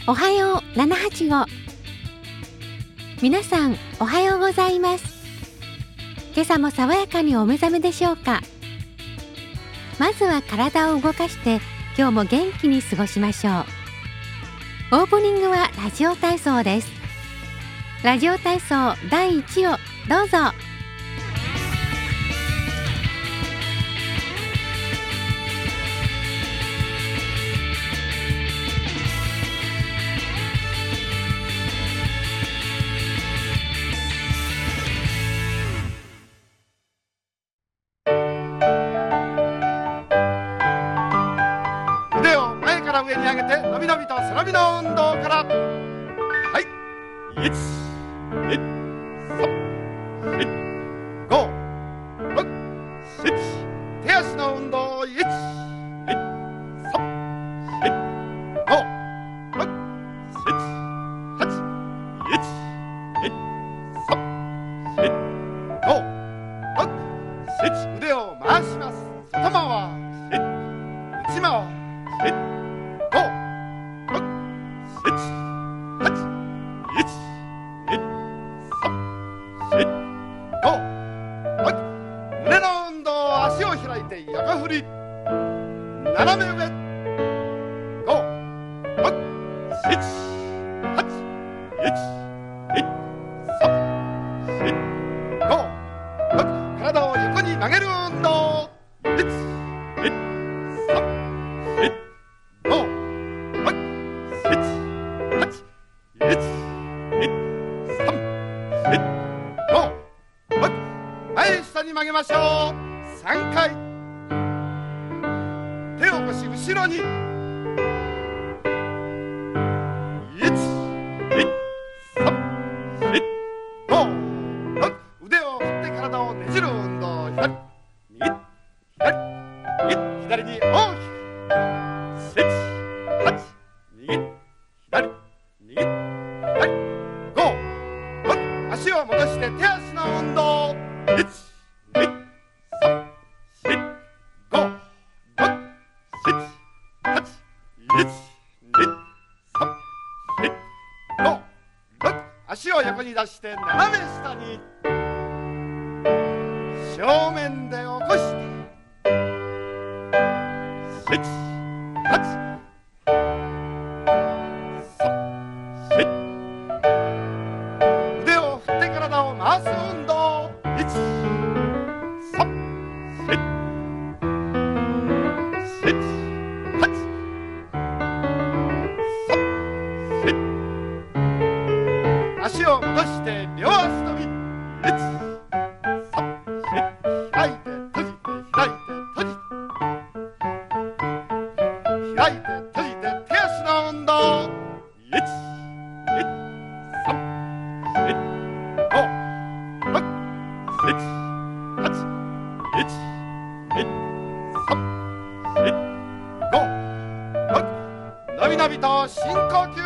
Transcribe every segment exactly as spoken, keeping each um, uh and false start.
おはようななはちご。皆さんおはようございます。今朝も爽やかにお目覚めでしょうか。まずは体を動かして今日も元気に過ごしましょう。オープニングはラジオ体操です。ラジオ体操だいいちをどうぞ。 上に上げてのびのびと背伸びの運動から。はい、いち、に、さん、よん、ご、ろく、なな、手足の運動。いち、に、さん、よん、ご、ろく、なな、はち、いち、に、さん、よん、ご、ろく、なな、腕を回します。外回し、内回し、横振り、斜め上、ご、ろく、なな、はち、いち、に、さん、よん、ご、ろく、体を横に曲げる運動。いち、に、さん、よん、ご、ろく、なな、はち、いち、に、さん、よん、ご、ろく、前下に曲げましょう。さんかい。手を腰後ろに。いち、に、さん、よん、ご、ろく、腕を振って体をねじる運動。左、右、左、右、左に大きく。なな、はち、右、左、右、左、ご、ろく、足を戻して手足の運動。いち、に、さん、よん、ご、ろく、はち、いち、に、さん、よん、ご、ろく、足を横に出して斜め下に。正面で起こして。いち、はち、さん、よん、腕を振って体を回す運動。いち、さん、よん、足を戻して両足跳び。いち、さん、よん、開いて閉じて開いて閉じて開いて閉じて手足の運動。いち、に、さん、よん、ご、ろく、なな、はち、いち、に、さん、よん、ご、ろく、のびのびと深呼吸。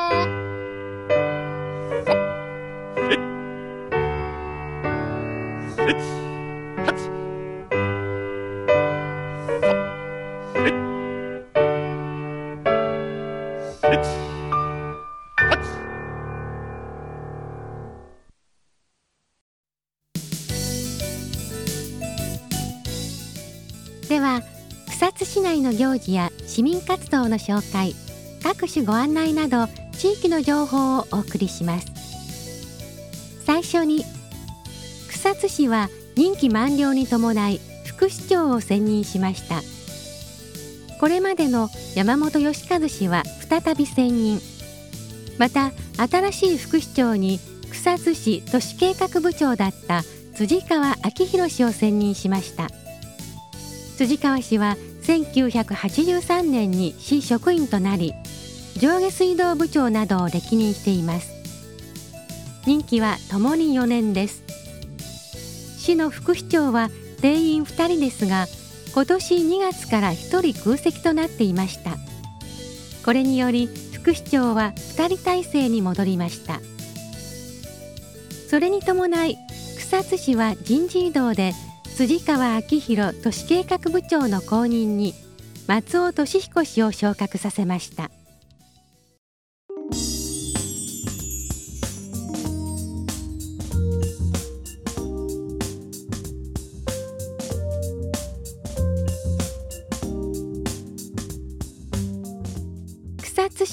では草津市内の行事や市民活動の紹介、各種ご案内など地域の情報をお送りします。最初に、草津市は任期満了に伴い副市長を選任しました。これまでの山本義和氏は再び選任。また新しい副市長に草津市都市計画部長だった辻川明宏氏を選任しました。辻川氏はせんきゅうひゃくはちじゅうさんねんに市職員となり、上下水道部長などを歴任しています。任期はともによねんです。市の副市長は定員ふたりですが、今年にがつからひとり空席となっていました。これにより副市長はふたり体制に戻りました。それに伴い草津市は人事異動で辻川明宏都市計画部長の後任に松尾俊彦氏を昇格させました。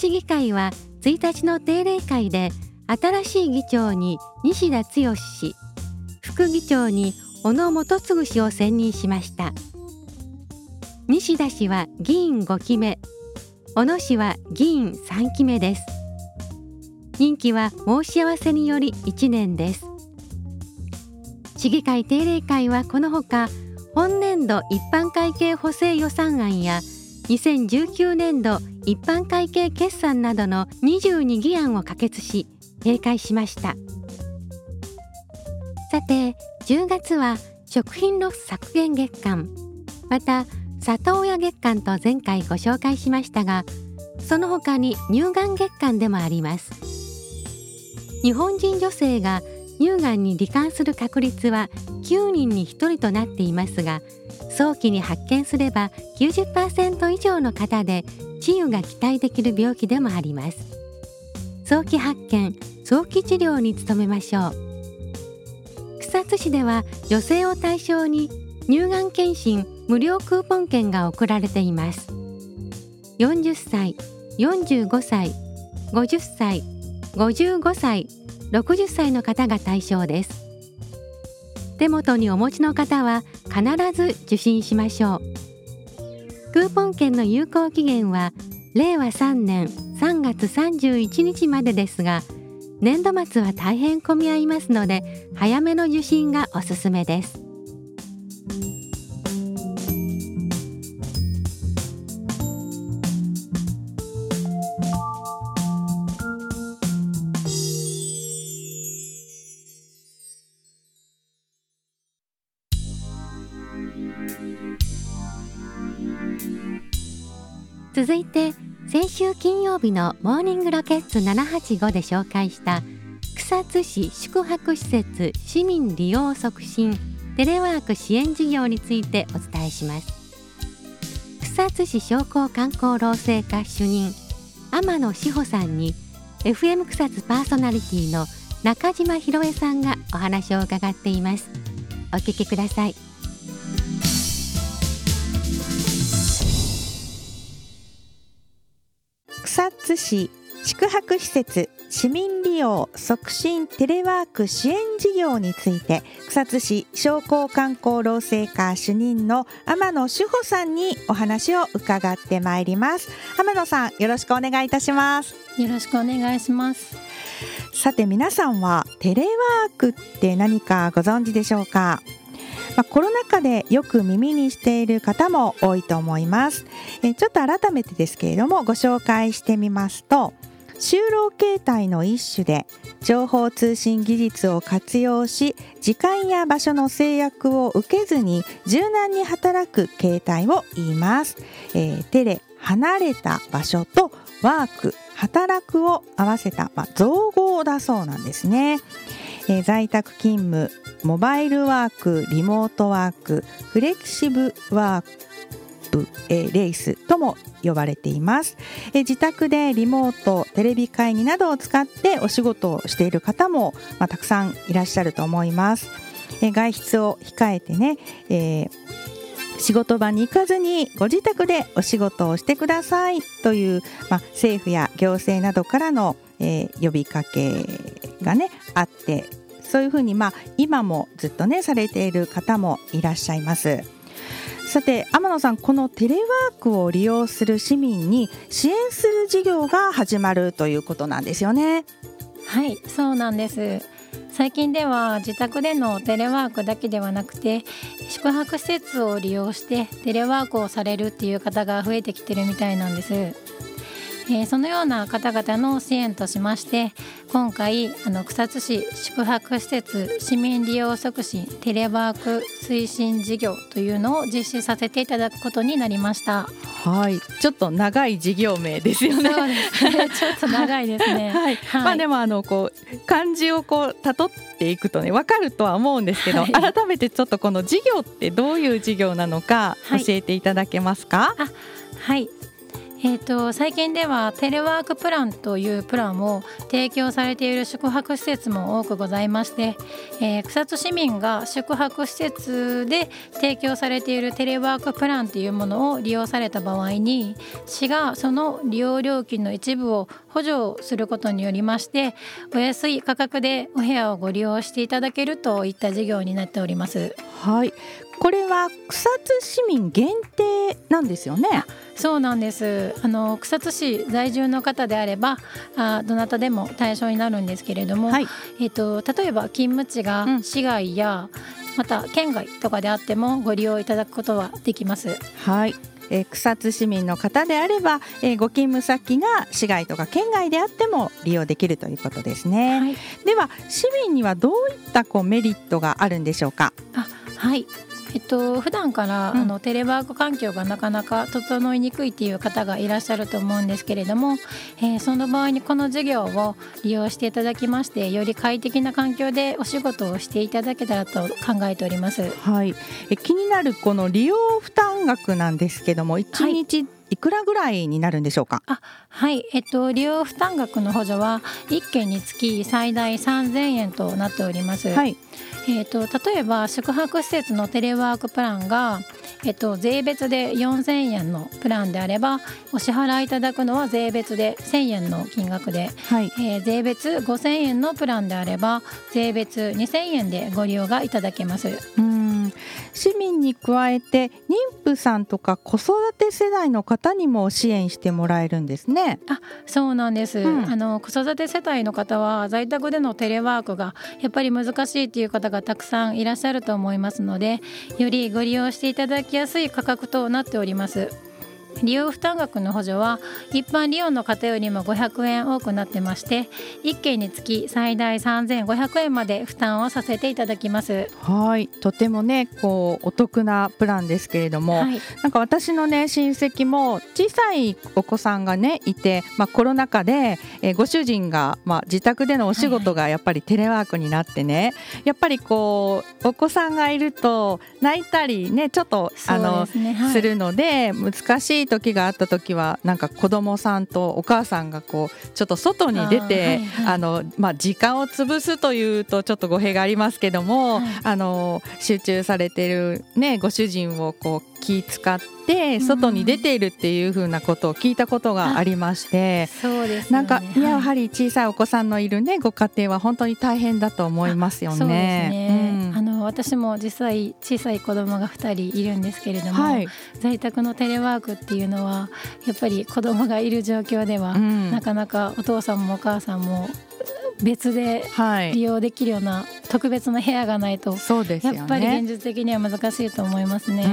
市議会はついたちの定例会で新しい議長に西田剛氏、副議長に小野元次氏を選任しました。西田氏は議員ごきめ、小野氏は議員さんきめです。任期は申し合わせによりいちねんです。市議会定例会はこのほか、本年度一般会計補正予算案やにせんじゅうきゅうねんど一般会計決算などのにじゅうに議案を可決し閉会しました。さて、じゅうがつは食品ロス削減月間、また里親月間と前回ご紹介しましたが、その他に乳がん月間でもあります。日本人女性が乳がんに罹患する確率はきゅうにんにひとりとなっていますが、早期に発見すれば きゅうじゅっパーセント 以上の方で治癒が期待できる病気でもあります。早期発見、早期治療に努めましょう。草津市では女性を対象に乳がん検診無料クーポン券が送られています。よんじゅっさい、よんじゅうごさい、ごじゅっさい、ごじゅうごさい、ろくじゅっさいの方が対象です。手元にお持ちの方は必ず受診しましょう。クーポン券の有効期限はれいわさんねんさんがつさんじゅういちにちまでですが、年度末は大変混み合いますので早めの受診がおすすめです。続いて、先週金曜日のモーニングロケッツななはちごで紹介した草津市宿泊施設市民利用促進テレワーク支援事業についてお伝えします。草津市商工観光労政課主任天野志保さんに エフエム 草津パーソナリティの中島博恵さんがお話を伺っています。お聞きください。 草津市宿泊施設市民利用促進テレワーク支援事業について、草津市商工観光労政課主任の天野志保さんにお話を伺ってまいります。天野さん、よろしくお願いいたします。 よろしくお願いします。 さて、皆さんはテレワークって何かご存知でしょうか？まあ、コロナ禍でよく耳にしている方も多いと思います。えちょっと改めてですけれどもご紹介してみますと、就労形態の一種で情報通信技術を活用し、時間や場所の制約を受けずに柔軟に働く形態を言います。えー、テレ、離れた場所とワーク、働くを合わせた、まあ、造語だそうなんですね。えー、在宅勤務、モバイルワーク、リモートワーク、フレキシブワーク、えー、レースとも呼ばれています。えー、自宅でリモート、テレビ会議などを使ってお仕事をしている方も、まあ、たくさんいらっしゃると思います。えー、外出を控えてね、えー仕事場に行かずにご自宅でお仕事をしてくださいという、まあ、政府や行政などからの、えー、呼びかけがねあって、そういうふうに、まあ、今もずっとねされている方もいらっしゃいます。さて、天野さん、このテレワークを利用する市民に支援する事業が始まるということなんですよね。 はい、そうなんです。最近では自宅でのテレワークだけではなくて、宿泊施設を利用してテレワークをされるっていう方が増えてきてるみたいなんです。えー、そのような方々の支援としまして、今回あの草津市宿泊施設市民利用促進テレワーク推進事業というのを実施させていただくことになりました。 はい、ちょっと長い事業名ですよね。 そうですね、ちょっと長いですね。 はいはい、まあ、でもあのこう漢字をこう辿っていくとね分かるとは思うんですけど、はい、改めてちょっとこの事業ってどういう事業なのか教えていただけますか？ はい、あはいえー、と最近ではテレワークプランというプランを提供されている宿泊施設も多くございまして、えー、草津市民が宿泊施設で提供されているテレワークプランというものを利用された場合に、市がその利用料金の一部を補助することによりまして、お安い価格でお部屋をご利用していただけるといった事業になっております。 はい、これは草津市民限定なんですよね。 そうなんです。あの草津市在住の方であればあどなたでも対象になるんですけれども、はい、えーと、例えば勤務地が市外や、うん、また県外とかであってもご利用いただくことはできます。 はい、えー、草津市民の方であれば、えー、ご勤務先が市外とか県外であっても利用できるということですね。はい、では市民にはどういったこうメリットがあるんでしょうか。 あ、はい、えっと、普段から、うん、あのテレワーク環境がなかなか整いにくいっていう方がいらっしゃると思うんですけれども、えー、その場合にこの事業を利用していただきまして、より快適な環境でお仕事をしていただけたらと考えております。 はい、え気になるこの利用負担額なんですけども、いちにち、はい、いくらぐらいになるんでしょうか。 あ、はい、えっと、利用負担額の補助はいっけんにつき最大さんぜんえんとなっております。はい、えっと、例えば宿泊施設のテレワークプランが、えっと、税別でよんせんえんのプランであれば、お支払いいただくのは税別でせんえんの金額で、はい、えー、税別ごせんえんのプランであれば税別にせんえんでご利用がいただけます。 うーん、市民に加えて妊婦さんとか子育て世代の方にも支援してもらえるんですね。 あ、そうなんです、うん、あの子育て世帯の方は在宅でのテレワークがやっぱり難しいという方がたくさんいらっしゃると思いますので、よりご利用していただきやすい価格となっております。利用負担額の補助は一般利用の方よりもごひゃくえん多くなってまして、いっけんにつき最大さんぜんごひゃくえんまで負担をさせていただきます。 はい、とてもねこうお得なプランですけれども、はい、なんか私のね親戚も小さいお子さんがねいて、まあ、コロナ禍で、えー、ご主人が、まあ、自宅でのお仕事がやっぱりテレワークになってね、はいはい、やっぱりこうお子さんがいると泣いたりねちょっとあの、ね、はい、するので難しい時があった時はなんか子供さんとお母さんがこうちょっと外に出てあ、はいはい、あのまあ、時間を潰すというとちょっと語弊がありますけども、はい、あの集中されている、ね、ご主人をこう気使って外に出ているっていう風なことを聞いたことがありまして、 そうですよね、 なんかやはり小さいお子さんのいる、ね、ご家庭は本当に大変だと思いますよね。 そうですね、うん、あの私も実際小さい子供がふたりいるんですけれども、はい、在宅のテレワークっていうのはやっぱり子供がいる状況では、うん、なかなかお父さんもお母さんも別で利用できるような特別な部屋がないと、そうですよね、やっぱり現実的には難しいと思いますね。うん、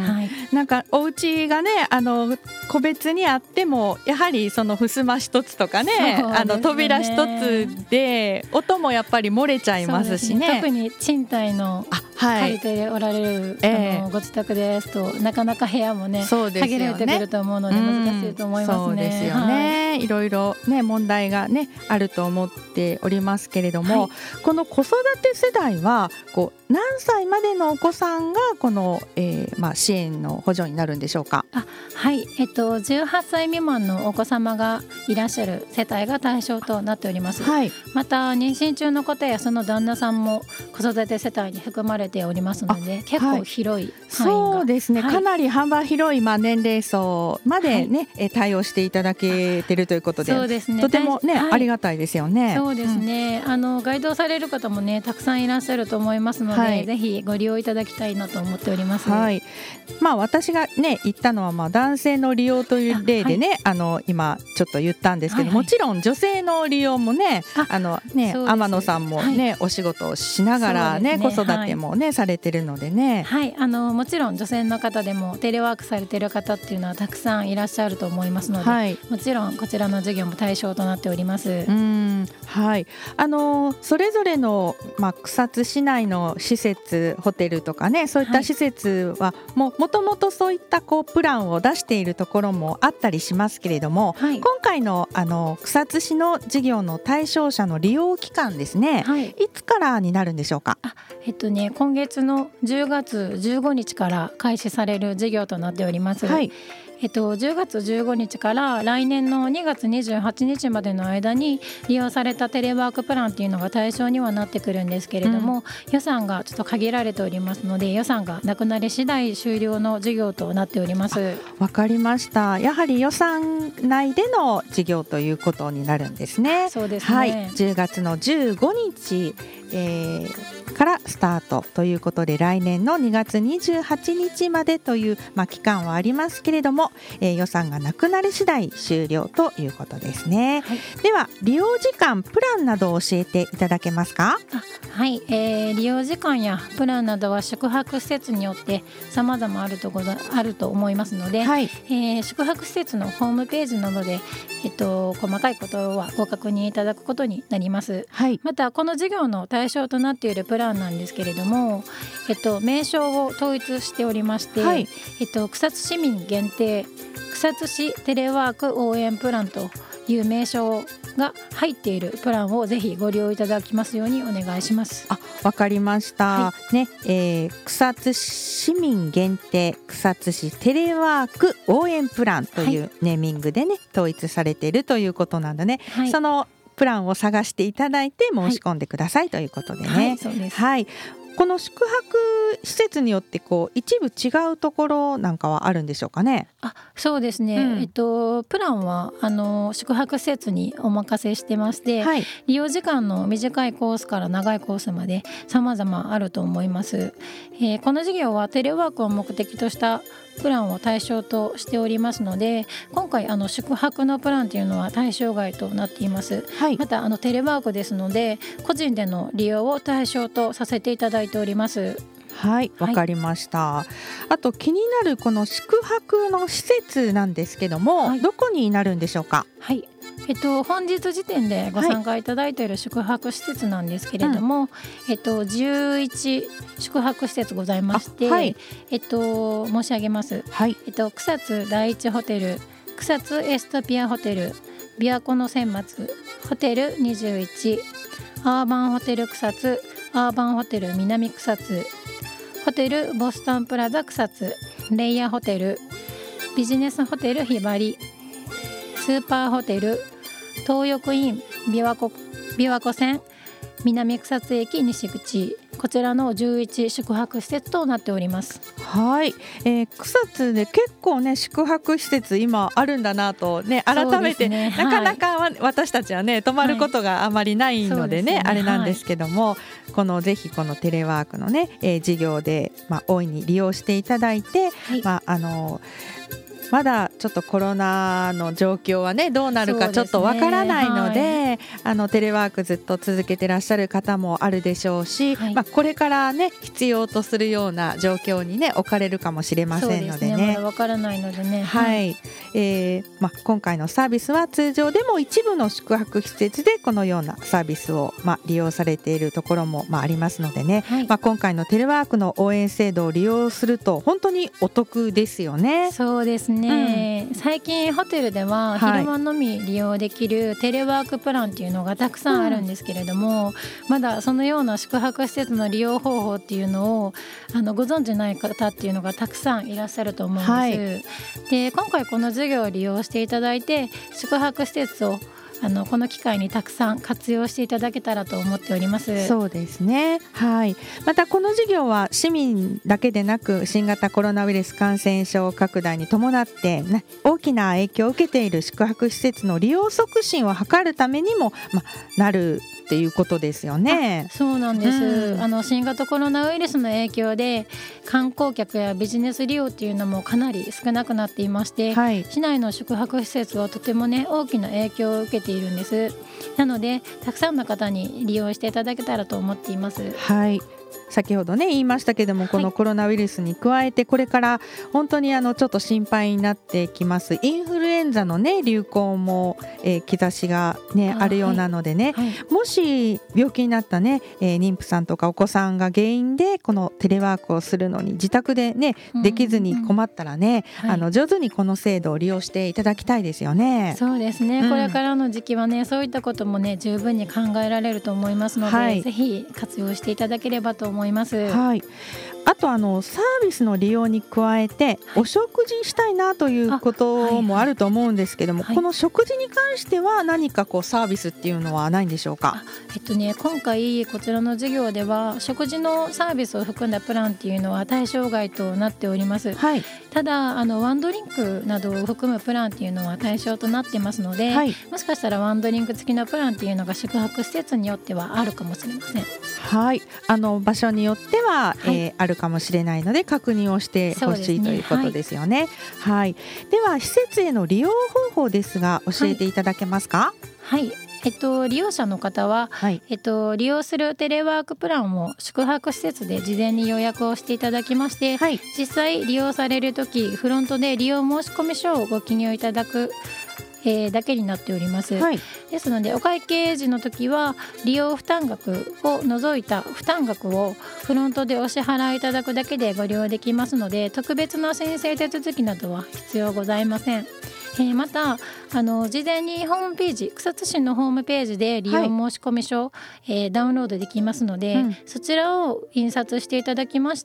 はい、 なんかお家がねあの個別にあってもやはりその襖一つとか ね, ねあの扉一つで音もやっぱし漏れちゃいますし ね, ね特に賃貸の借りておられる、はい、あのご自宅ですとなかなか部屋もね限られてくると思うので難しいと思いますね。 そうですよね、はい、いろいろ、ね、問題が、ね、あると思っておりますけれども、はい、この子育て世代はこう何歳までのお子さんがこの、えーまあ、支援の補助になるんでしょうか。 あ、はい、えっと、じゅうはっさい未満のお子様がいらっしゃる世帯が対象となっております、はい、また妊娠中の方やその旦那さんも子育て世帯に含まれておりますので結構広い範囲が、はい、そうですね、 はい、かなり幅広い、まあ、年齢層まで、ね、はい、対応していただけているということで、そうですね、とても、ね、はい、ありがたいですよね。 そうですね、うん、あの該当される方も、ね、たくさんいらっしゃると思いますので、はい、ぜひご利用いただきたいなと思っております、 はい、まあ、私が、ね、言ったのは、まあ、男性の利用という例でね、はい、あの今ちょっと言ったんですけど、はいはい、もちろん女性の利用もね、あのね、天野さんも、ね、はい、お仕事をしながら、ね、子育ても、ね、はい、されてるのでね、 はい、あのもちろん女性の方でもテレワークされてる方っていうのはたくさんいらっしゃると思いますので、はい、もちろんこちらの授業も対象となっております。 うん、はい、あのそれぞれの、まあ、草津市内の施設ホテルとかねそういった施設は、はい、もともとそういったこうプランを出しているところもあったりしますけれども、はい、今回 の, あの草津市の事業の対象者の利用期間ですね、はい、いつからになるんでしょうか。 あ、えっとね、今今月のじゅうがつじゅうごにちから開始される事業となっております。 はい。 えっと、じゅうがつじゅうごにちから来年のにがつにじゅうはちにちまでの間に利用されたテレワークプランっていうのが対象にはなってくるんですけれども、うん、予算がちょっと限られておりますので、予算がなくなり次第終了の事業となっております。 わかりました。やはり予算内での事業ということになるんですね。 そうですね、 はい、じゅうがつのじゅうごにち、えー、からスタートということで、来年のにがつにじゅうはちにちまでという、まあ、期間はありますけれども、えー、予算がなくなり次第終了ということですね。はい、では利用時間プランなどを教えていただけますか？ あはい、えー、利用時間やプランなどは宿泊施設によって様々あるとござあると思いますので、はい、えー、宿泊施設のホームページなどで、えっと、細かいことはご確認いただくことになります。はい、またこの事業の対象となっているプランなんですけれども、えっと、名称を統一しておりまして、はい、えっと、草津市民限定草津市テレワーク応援プランという名称が入っているプランをぜひご利用いただきますようにお願いします。 あ、わかりました、はい、ね、えー、草津市民限定草津市テレワーク応援プランというネーミングでね、はい、統一されているということなんだね。はい、そのプランを探していただいて申し込んでください、はい、ということでね。はい、そうです。はい、この宿泊施設によってこう一部違うところなんかはあるんでしょうかね？ あ、そうですね、うん、えっと、プランはあの宿泊施設にお任せしてまして、はい、利用時間の短いコースから長いコースまで様々あると思います。えー、この事業はテレワークを目的としたプランを対象としておりますので、今回あの宿泊のプランというのは対象外となっています。はい、またあのテレワークですので個人での利用を対象とさせていただいております。 はい、わかりました。はい、あと気になるこの宿泊の施設なんですけども、はい、どこになるんでしょうか？ はい、えっと、本日時点でご参加いただいている宿泊施設なんですけれども、はい、えっと、じゅういち宿泊施設ございまして、はい、えっと、申し上げます。はい、えっと、草津第一ホテル、草津エストピアホテル、琵琶湖の千松ホテルにじゅういち、アーバンホテル草津、アーバンホテル南草津、ホテルボストンプラザ草津、レイヤーホテル、ビジネスホテルひばり、スーパーホテル東横イン琵琶湖、琵琶湖線南草津駅西口、こちらのじゅういち宿泊施設となっております。 はい、えー、草津で結構ね宿泊施設今あるんだなとね改めて、ね、なかなか私たちはね泊まることがあまりないのでね、はい、あれなんですけども、はい、このぜひこのテレワークのね、えー、事業で、まあ、大いに利用していただいて、はい、まああのまだちょっとコロナの状況はねどうなるかちょっとわからないの で, で、ね、はい、あのテレワークずっと続けてらっしゃる方もあるでしょうし、はい、まあ、これからね必要とするような状況にね置かれるかもしれませんのでね、そうですね、まだわからないのでね、 はい、えーまあ、今回のサービスは通常でも一部の宿泊施設でこのようなサービスを、まあ、利用されているところも、まあ、ありますのでね、はい、まあ、今回のテレワークの応援制度を利用すると本当にお得ですよね。 そうですね、ね、うん、最近ホテルでは昼間のみ利用できるテレワークプランっていうのがたくさんあるんですけれども、うん、まだそのような宿泊施設の利用方法っていうのをあのご存じない方っていうのがたくさんいらっしゃると思うんです。はい、で今回この授業を利用していただいて宿泊施設をあのこの機会にたくさん活用していただけたらと思っております。 そうですね、はい、またこの事業は市民だけでなく新型コロナウイルス感染症拡大に伴って、ね、大きな影響を受けている宿泊施設の利用促進を図るためにも、ま、なるっていうことですよね。 そうなんです、うん、あの新型コロナウイルスの影響で観光客やビジネス利用っていうのもかなり少なくなっていまして、はい、市内の宿泊施設はとてもね大きな影響を受けているんです。なのでたくさんの方に利用していただけたらと思っています。 はい、先ほどね言いましたけども、このコロナウイルスに加えてこれから本当にあのちょっと心配になってきますインフルエンザのね流行も、えー、兆しがね あ, あるようなのでね、はいはい、もし病気になったね、えー、妊婦さんとかお子さんが原因でこのテレワークをするのに自宅でねできずに困ったらね、うんうん、あの上手にこの制度を利用していただきたいですよね。 そうですね、うん、これからの時期はねそういったこともね十分に考えられると思いますので、はい、ぜひ活用していただければとと思います。 はい、あとあのサービスの利用に加えて、はい、お食事したいなということもあると思うんですけども、はいはい、この食事に関しては何かこうサービスっていうのはないんでしょうか？ えっとね、今回こちらの事業では食事のサービスを含んだプランっていうのは対象外となっております。はい、ただあのワンドリンクなどを含むプランっていうのは対象となってますので、はい、もしかしたらワンドリンク付きのプランっていうのが宿泊施設によってはあるかもしれません。 はい、あの場所によっては、はい、えー、あるかもしれないので確認をしてほしい、ね、ということですよね。はい、はい、では施設への利用方法ですが教えていただけますか？ はい、はい、えっと、利用者の方は、はい、えっと、利用するテレワークプランを宿泊施設で事前に予約をしていただきまして、はい、実際利用されるときフロントで利用申込書をご記入いただくえー、だけになっております。はい、ですのでお会計時の時は利用負担額を除いた負担額をフロントでお支払いいただくだけでご利用できますので、特別な申請手続きなどは必要ございません。えー、またあの事前にホームページ、草津市のホームページで利用申込書、はい、えー、ダウンロードできますので、うん、そちらを印刷していただきまして、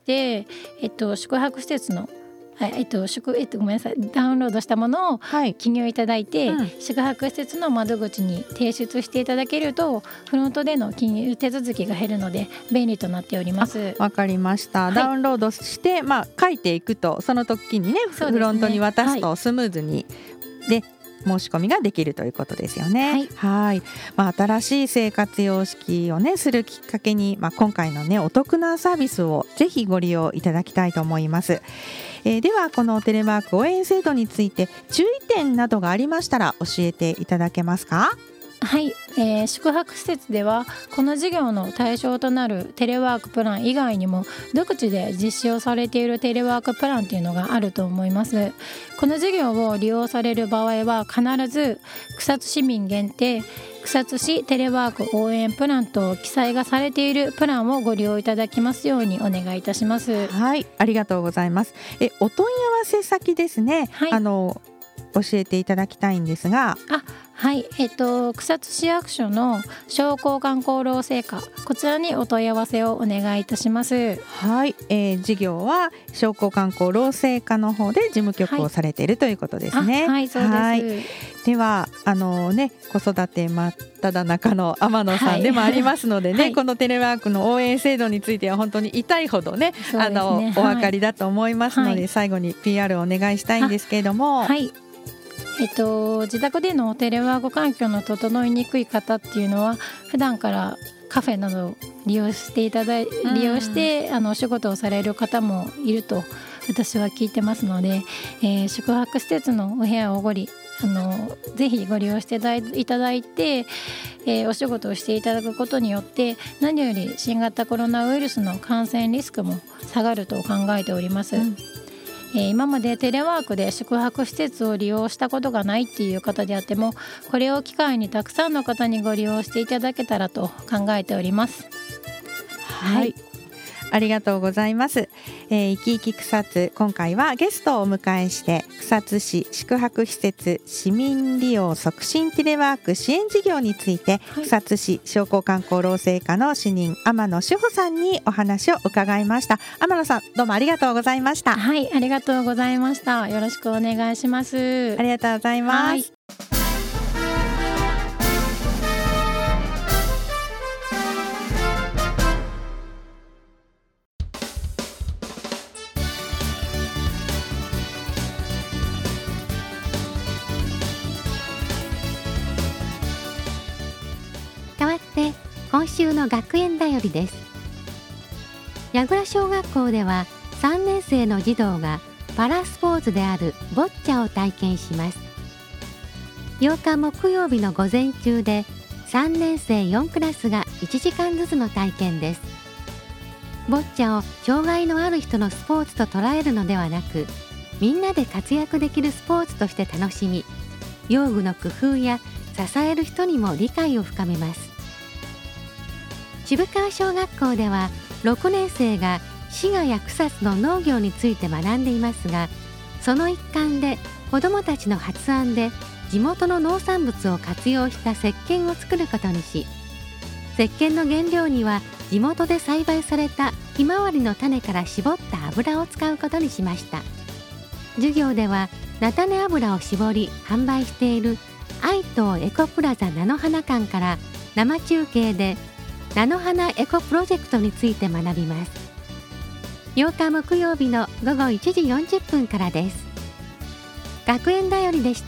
えっと、宿泊施設のはいえっと宿えっと、ごめんなさいダウンロードしたものを記入いただいて、はい、うん、宿泊施設の窓口に提出していただけるとフロントでの記入手続きが減るので便利となっております。 わかりました、はい、ダウンロードして、まあ、書いていくとその時にね、フロントに渡すとスムーズに、はい、で申し込みができるということですよね。はい、はい、まあ、新しい生活様式をねするきっかけに、まあ、今回のねお得なサービスをぜひご利用いただきたいと思います。えー、ではこのテレワーク応援制度について注意点などがありましたら教えていただけますか？ はい、えー、宿泊施設ではこの事業の対象となるテレワークプラン以外にも独自で実施をされているテレワークプランというのがあると思います。この事業を利用される場合は必ず草津市民限定草津市テレワーク応援プランと記載がされているプランをご利用いただきますようにお願いいたします。 はい、ありがとうございます。えお問い合わせ先ですね、はい、あの教えていただきたいんですが、 あはい、えっと、草津市役所の商工観光労政課、こちらにお問い合わせをお願いいたします。 はい、えー、事業は商工観光労政課の方で事務局をされている、はい、ということですね。 はい、そうです。はい、 ではあのね子育て真っただ中の天野さんでもありますのでね、はい、このテレワークの応援制度については本当に痛いほど ね, ねあの、はい、お分かりだと思いますので、はい、最後に ピーアール をお願いしたいんですけれども。 はい、えっと、自宅でのテレワーク環境の整いにくい方っていうのは普段からカフェなどを利用していただい利用してあのお仕事をされる方もいると私は聞いてますので、えー、宿泊施設のお部屋をごりあのぜひご利用していただいて、えー、お仕事をしていただくことによって何より新型コロナウイルスの感染リスクも下がると考えております。うん、えー、今までテレワークで宿泊施設を利用したことがないっていう方であってもこれを機会にたくさんの方にご利用していただけたらと考えております。 はい、はい、ありがとうございます。えー、いきいき草津、今回はゲストをお迎えして草津市宿泊施設市民利用促進テレワーク支援事業について、はい、草津市商工観光労政課の主任天野志保さんにお話を伺いました。天野さん、どうもありがとうございました。 はい、ありがとうございました。よろしくお願いします。 ありがとうございます。はい、 今週の学園だよりです。矢倉小学校ではさんねん生の児童がパラスポーツであるボッチャを体験します。ようか木曜日の午前中でさんねん生よんクラスがいちじかんずつの体験です。ボッチャを障害のある人のスポーツと捉えるのではなく、みんなで活躍できるスポーツとして楽しみ、用具の工夫や支える人にも理解を深めます。渋川小学校ではろくねん生が滋賀や草津の農業について学んでいますが、その一環で子どもたちの発案で地元の農産物を活用した石鹸を作ることにし、石鹸の原料には地元で栽培されたひまわりの種から絞った油を使うことにしました。授業では菜種油を絞り販売している愛東エコプラザ菜の花館から生中継で菜の花エコプロジェクトについて学びます。ようか木曜日のごごいちじよんじゅっぷんからです。学園だよりでした。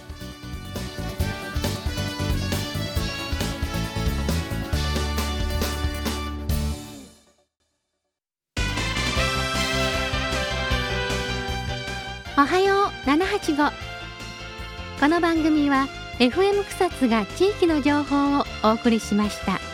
おはようななはちご。この番組は エフエム 草津が地域の情報をお送りしました。